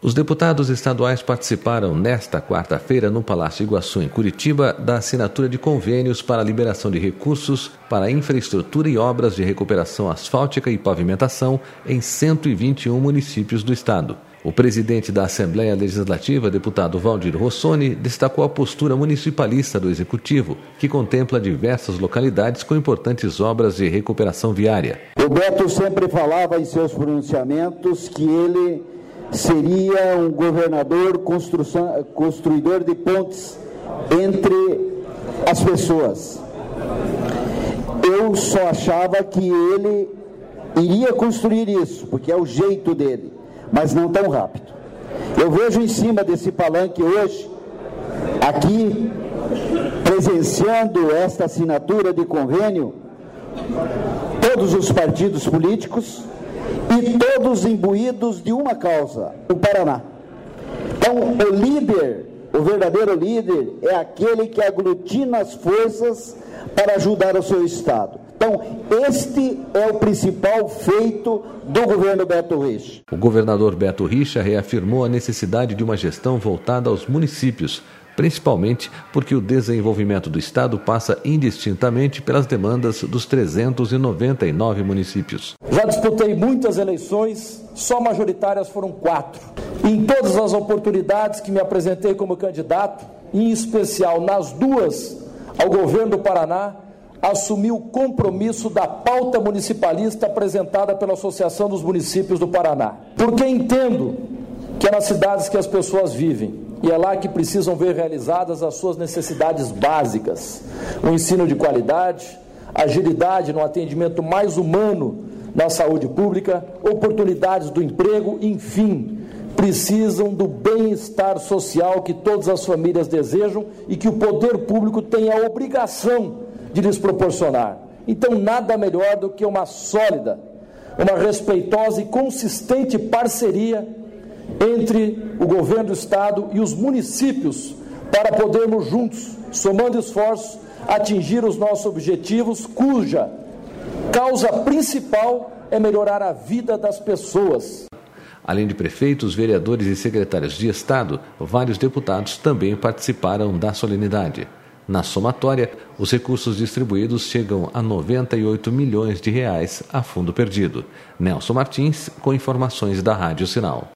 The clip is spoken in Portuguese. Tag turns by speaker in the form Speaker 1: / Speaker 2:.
Speaker 1: Os deputados estaduais participaram nesta quarta-feira no Palácio Iguaçu, em Curitiba, da assinatura de convênios para a liberação de recursos para infraestrutura e obras de recuperação asfáltica e pavimentação em 121 municípios do estado. O presidente da Assembleia Legislativa, deputado Valdir Rossoni, destacou a postura municipalista do Executivo, que contempla diversas localidades com importantes obras de recuperação viária.
Speaker 2: O Beto sempre falava em seus pronunciamentos que ele seria um governador construidor de pontes entre as pessoas. Eu só achava que ele iria construir isso, porque é o jeito dele, mas não tão rápido. Eu vejo em cima desse palanque hoje, aqui, presenciando esta assinatura de convênio, todos os partidos políticos e todos imbuídos de uma causa, o Paraná. Então, o líder, o verdadeiro líder, é aquele que aglutina as forças para ajudar o seu estado. Então, este é o principal feito do governo Beto Richa.
Speaker 1: O governador Beto Richa reafirmou a necessidade de uma gestão voltada aos municípios, principalmente porque o desenvolvimento do estado passa indistintamente pelas demandas dos 399 municípios.
Speaker 3: Já disputei muitas eleições, só majoritárias foram 4. Em todas as oportunidades que me apresentei como candidato, em especial nas 2 ao governo do Paraná, assumi o compromisso da pauta municipalista apresentada pela Associação dos Municípios do Paraná. Porque entendo que é nas cidades que as pessoas vivem e é lá que precisam ver realizadas as suas necessidades básicas. O ensino de qualidade, agilidade no atendimento mais humano na saúde pública, oportunidades do emprego, enfim, precisam do bem-estar social que todas as famílias desejam e que o poder público tem a obrigação de lhes proporcionar. Então, nada melhor do que uma sólida, uma respeitosa e consistente parceria entre o governo do estado e os municípios para podermos juntos, somando esforços, atingir os nossos objetivos, cuja causa principal é melhorar a vida das pessoas.
Speaker 1: Além de prefeitos, vereadores e secretários de estado, vários deputados também participaram da solenidade. Na somatória, os recursos distribuídos chegam a 98 milhões de reais a fundo perdido. Nelson Martins, com informações da Rádio Sinal.